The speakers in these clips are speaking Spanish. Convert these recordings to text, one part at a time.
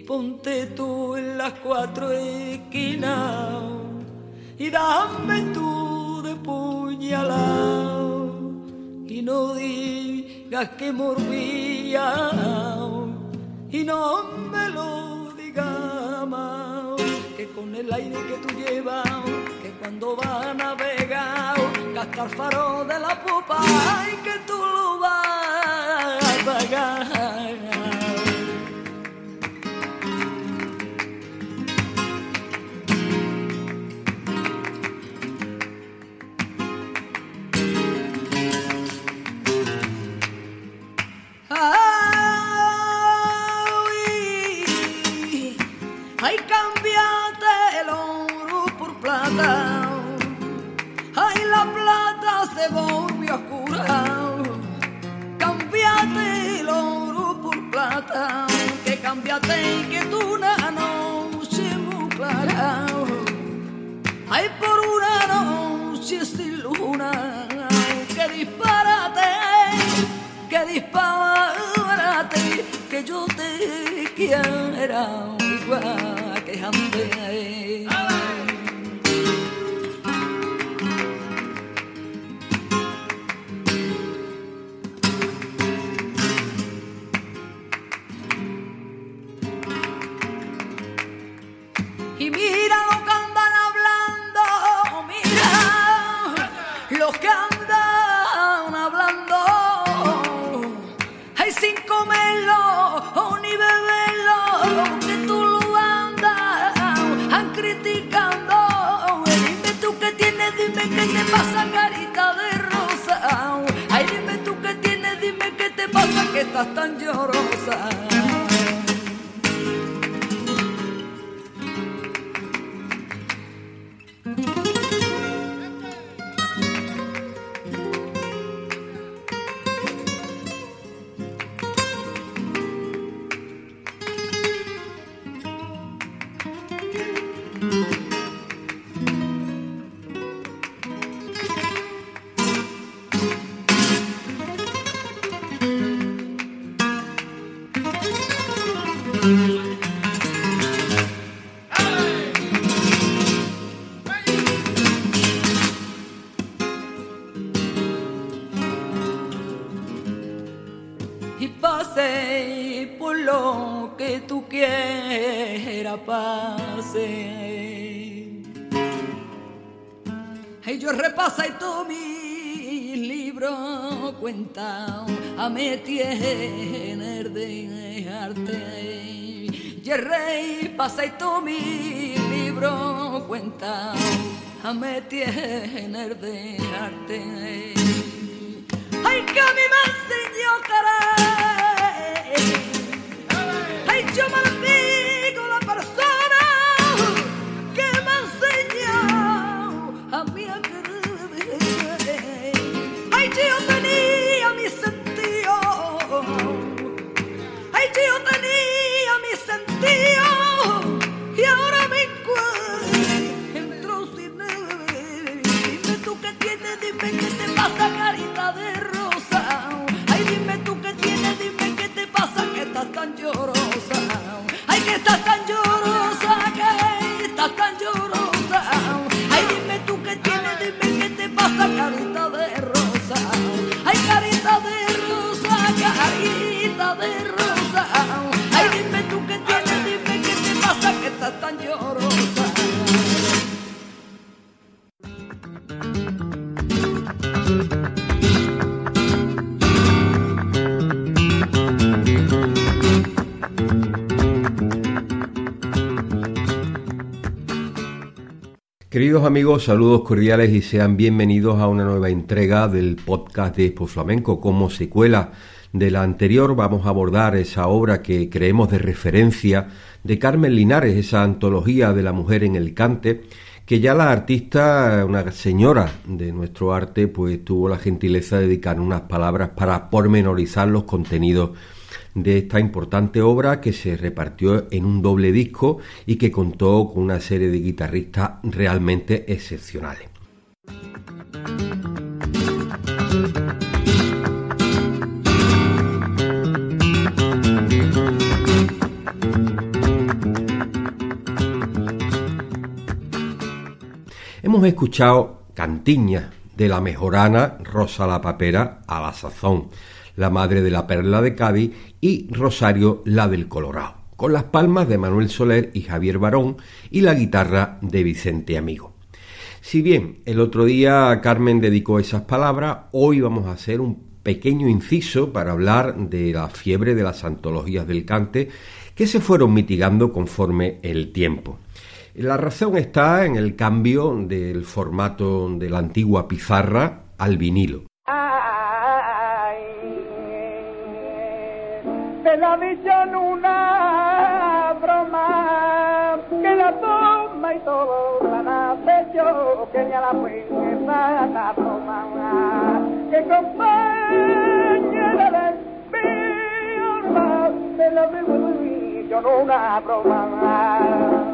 ponte tú en las cuatro esquinas y dame tú de puñalao y no digas que morbía y no me lo digas más, que con el aire que tú llevas, que cuando vas a navegar, gastar faro de la popa y que tú lo vas a pagar. Ay, cámbiate el oro por plata. Ay, la plata se volvió oscura. Cámbiate el oro por plata. Que cámbiate y que tú una noche muy clara. Ay, por una noche sin luna. Que disparate, que yo te quiera igual que antes. Y mira lo que andan hablando, mira lo que andan hablando. Ay, sin comerlo o ni beberlo, que tú lo andas criticando. Dime tú qué tienes, dime qué te pasa, carita de rosa. Ay, dime tú qué tienes, dime qué te pasa, que estás tan llorosa. Y pase por lo que tú quieras, pase. Y yo repasé todos mis libros, cuenta, a me tiene de dejarte. Y el rey pasé todos mis libros, cuenta, a me tiene de dejarte. Ay, que a mí me enseñó querer. Ay, yo maldigo la persona que me enseñó a mí a querer. Ay, yo tenía mi sentido. Ay, yo tenía mi sentido. Y ahora me encuentro sin él. Dime tú qué tienes, dime qué te pasa, carita de rosa. Ay, dime tú qué tienes, dime qué te pasa, que estás tan llorosa. Ay, que estás tan llorosa, que estás tan llorosa. Ay, dime tú qué tienes, dime qué te pasa, carita de rosa. Ay, carita de rosa, carita de rosa. Ay, dime tú qué tienes, dime qué te pasa, que estás tan llorosa. Queridos amigos, saludos cordiales y sean bienvenidos a una nueva entrega del podcast de Expo Flamenco. Como secuela de la anterior vamos a abordar esa obra que creemos de referencia de Carmen Linares, esa antología de la mujer en el cante, que ya la artista, una señora de nuestro arte, pues tuvo la gentileza de dedicar unas palabras para pormenorizar los contenidos de esta importante obra, que se repartió en un doble disco y que contó con una serie de guitarristas realmente excepcionales. Hemos escuchado cantiñas de la mejorana Rosa la Papera a la sazón, la madre de la Perla de Cádiz y Rosario la del Colorado, con las palmas de Manuel Soler y Javier Barón y la guitarra de Vicente Amigo. Si bien el otro día Carmen dedicó esas palabras, hoy vamos a hacer un pequeño inciso para hablar de la fiebre de las antologías del cante que se fueron mitigando conforme el tiempo. La razón está en el cambio del formato de la antigua pizarra al vinilo. Ay, te la dicen una broma, que la toma y todo la hace yo, que ya la princesa la toma, que compañera de firma, te la dicen una broma.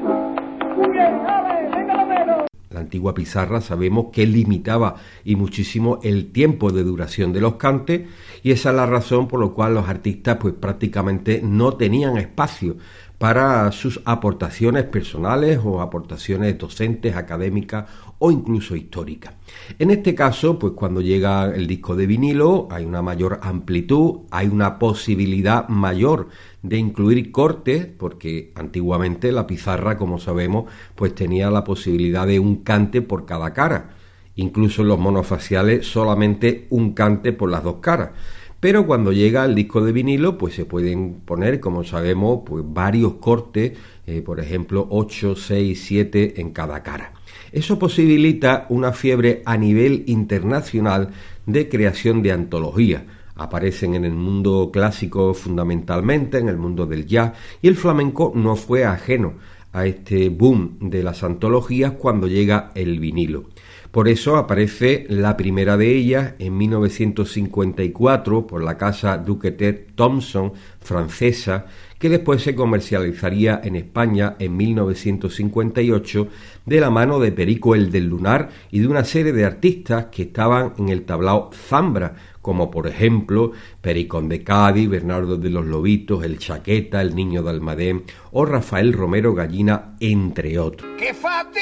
La antigua pizarra sabemos que limitaba y muchísimo el tiempo de duración de los cantes, y esa es la razón por la cual los artistas pues prácticamente no tenían espacio para sus aportaciones personales o aportaciones docentes, académicas o incluso históricas. En este caso, pues cuando llega el disco de vinilo hay una mayor amplitud, hay una posibilidad mayor de incluir cortes, porque antiguamente la pizarra, como sabemos, pues tenía la posibilidad de un cante por cada cara. Incluso en los monofaciales solamente un cante por las dos caras. Pero cuando llega el disco de vinilo, pues se pueden poner, como sabemos, pues varios cortes, por ejemplo, 8, 6, 7 en cada cara. Eso posibilita una fiebre a nivel internacional de creación de antologías. Aparecen en el mundo clásico fundamentalmente, en el mundo del jazz, y el flamenco no fue ajeno a este boom de las antologías cuando llega el vinilo. Por eso aparece la primera de ellas en 1954 por la casa Duquetet-Thomson francesa, que después se comercializaría en España en 1958 de la mano de Perico el del Lunar y de una serie de artistas que estaban en el tablao Zambra, como por ejemplo Pericón de Cádiz, Bernardo de los Lobitos, El Chaqueta, El Niño de Almadén o Rafael Romero Gallina, entre otros. ¡Qué fatiga!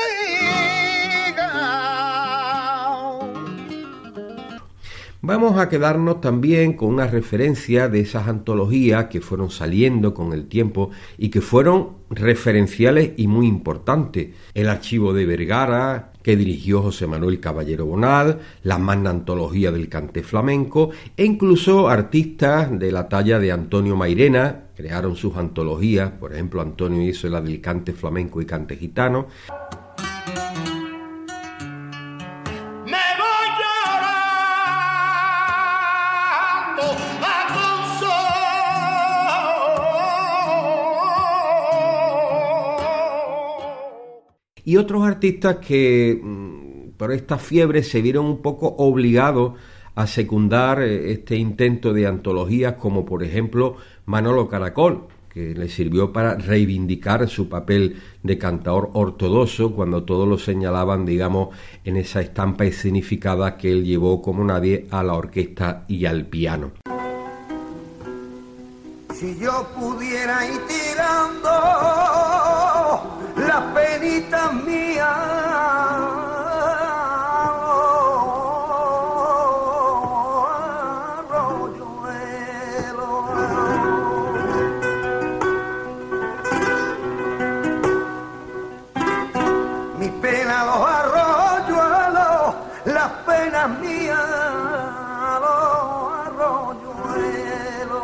Vamos a quedarnos también con una referencia de esas antologías que fueron saliendo con el tiempo y que fueron referenciales y muy importantes. El Archivo de Vergara, que dirigió José Manuel Caballero Bonal, la magna antología del cante flamenco, e incluso artistas de la talla de Antonio Mairena crearon sus antologías. Por ejemplo, Antonio hizo la del cante flamenco y cante gitano. Y otros artistas que por esta fiebre se vieron un poco obligados a secundar este intento de antologías, como por ejemplo Manolo Caracol, que le sirvió para reivindicar su papel de cantador ortodoxo cuando todos lo señalaban, digamos, en esa estampa escenificada que él llevó como nadie a la orquesta y al piano. Si yo pudiera ir tirando las penitas mías, mis penas los arroyuelos, las penas mías los arroyuelos.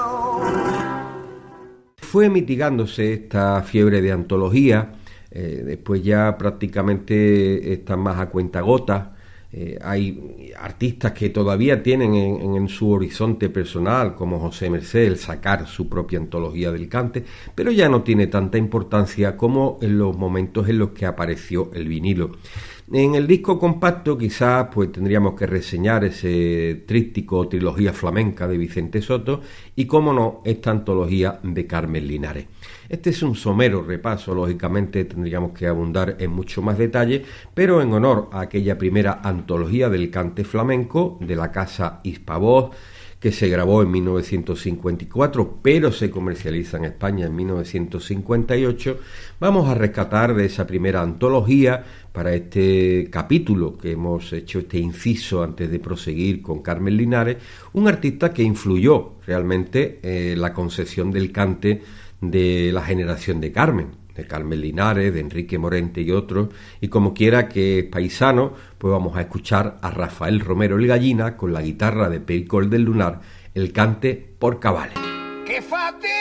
Fue mitigándose esta fiebre de antología, después ya prácticamente están más a cuentagotas. Hay artistas que todavía tienen en su horizonte personal, como José Mercé, el sacar su propia antología del cante, pero ya no tiene tanta importancia como en los momentos en los que apareció el vinilo. En el disco compacto quizás pues tendríamos que reseñar ese tríptico o trilogía flamenca de Vicente Soto y, cómo no, esta antología de Carmen Linares. Este es un somero repaso, lógicamente tendríamos que abundar en mucho más detalle, pero en honor a aquella primera antología del cante flamenco de la casa Hispavoz, que se grabó en 1954, pero se comercializa en España en 1958, vamos a rescatar de esa primera antología para este capítulo que hemos hecho, este inciso antes de proseguir con Carmen Linares, un artista que influyó realmente la concepción del cante de la generación de Carmen Linares, de Enrique Morente y otros, y como quiera que es paisano, pues vamos a escuchar a Rafael Romero el Gallina con la guitarra de Pericol del Lunar, el cante por cabales. ¡Qué fatiga!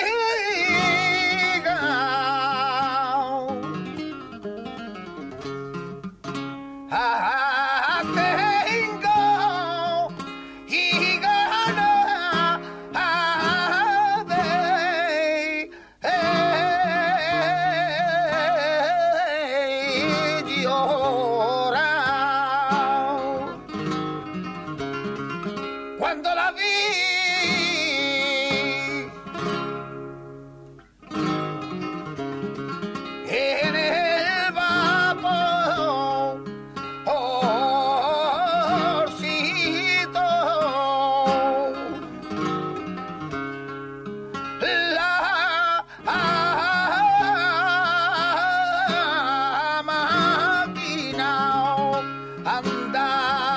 Tengo y gana de llorar cuando la vi. En el vapor, orcito, la máquina anda.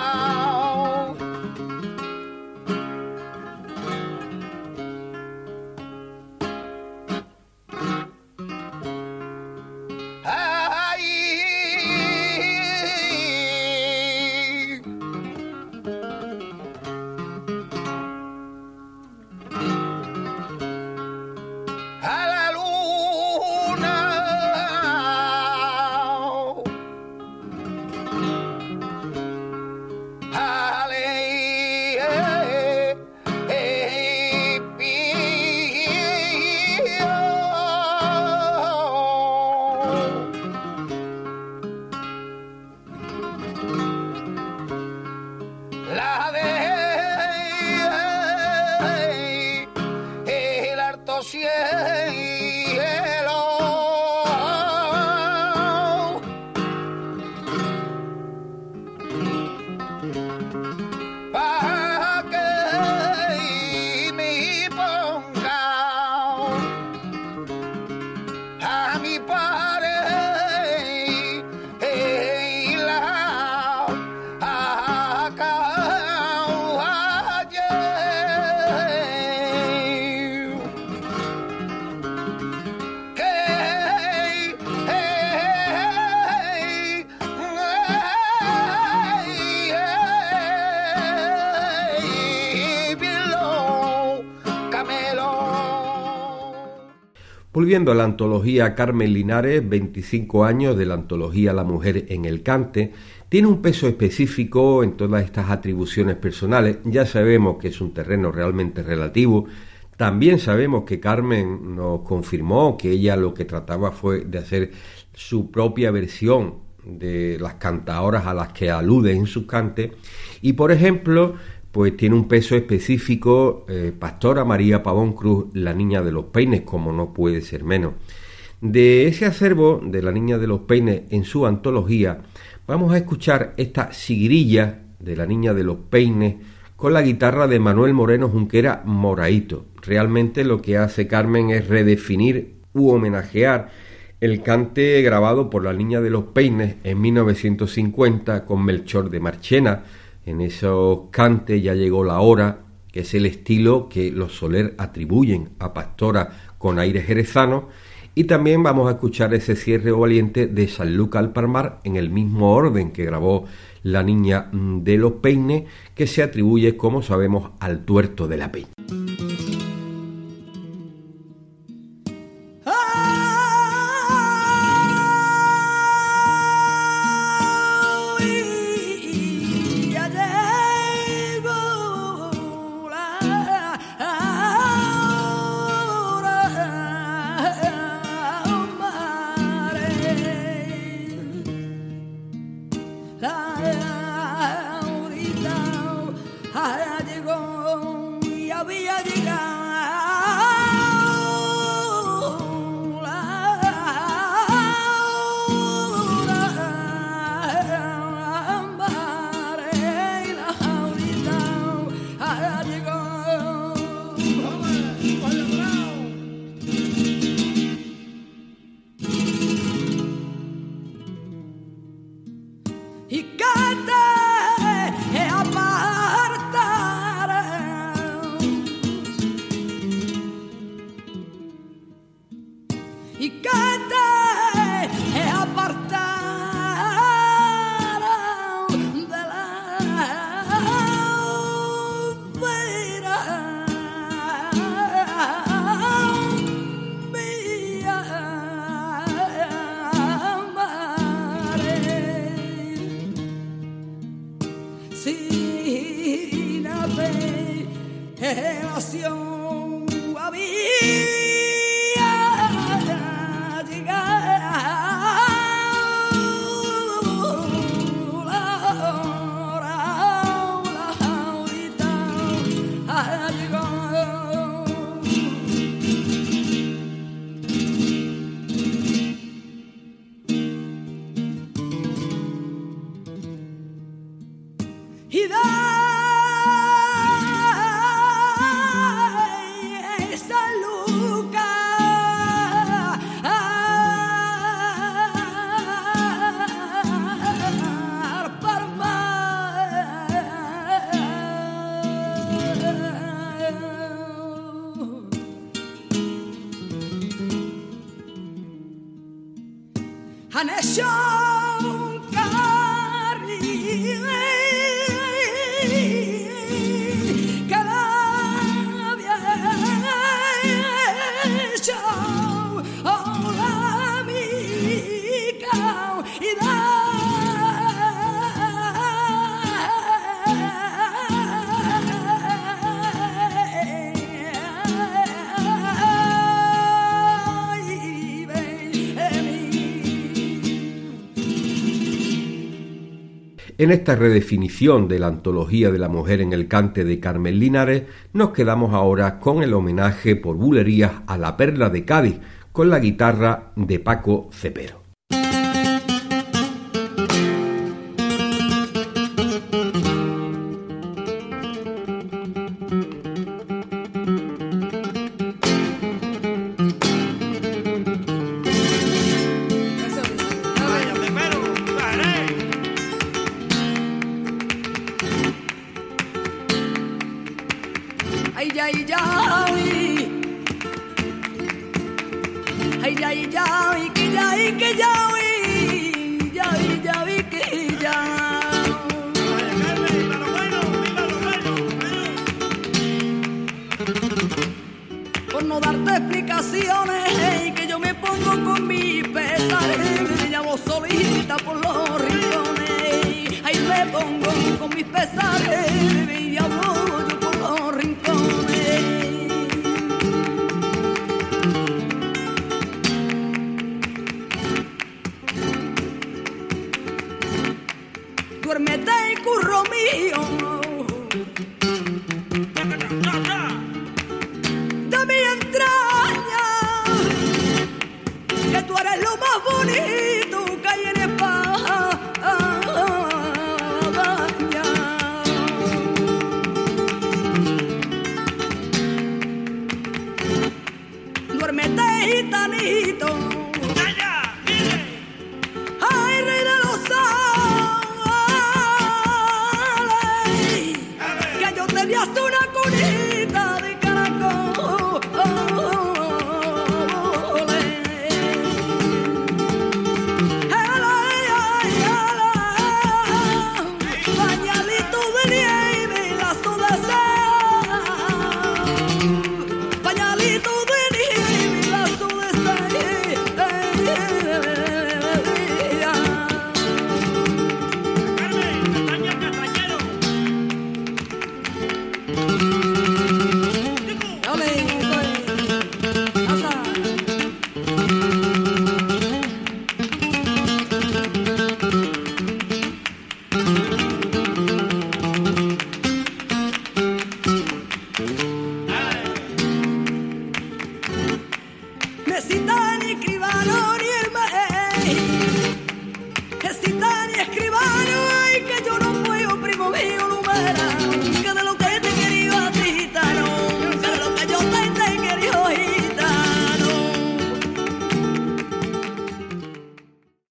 A la luna la de el harto cielo pa' que me ponga a mi padre la Volviendo a la antología Carmen Linares, 25 años de la antología La mujer en el cante, tiene un peso específico en todas estas atribuciones personales. Ya sabemos que es un terreno realmente relativo. También sabemos que Carmen nos confirmó que ella lo que trataba fue de hacer su propia versión de las cantaoras a las que alude en sus cantes. Y por ejemplo, pues tiene un peso específico Pastora María Pavón Cruz, La niña de los peines, como no puede ser menos. De ese acervo de La niña de los peines en su antología, vamos a escuchar esta sigrilla de La niña de los peines con la guitarra de Manuel Moreno Junquera Moraíto. Realmente lo que hace Carmen es redefinir u homenajear el cante grabado por La niña de los peines en 1950 con Melchor de Marchena. En esos cantes Ya llegó la hora, que es el estilo que los Soler atribuyen a Pastora con aire jerezano, y también vamos a escuchar ese cierre valiente de Sanlúcar al Palmar en el mismo orden que grabó La niña de los peines, que se atribuye, como sabemos, al tuerto de la peña. Había llegado y que te apartaron de la vera mía, madre, sin apelación había y da esa luca han hecho un carril que la había hecho la mica y da En esta redefinición de la antología de la mujer en el cante de Carmen Linares, nos quedamos ahora con el homenaje por bulerías a la Perla de Cádiz, con la guitarra de Paco Cepero. Por no darte explicaciones y que yo me pongo con mis pesares, me llamo solita por los rincones, ahí me pongo con mis pesares y hablo yo por los rincones. Duérmete, curro mío, de mi entraña, que tú eres lo más bonito que hay en España. Duérmete, gitanito,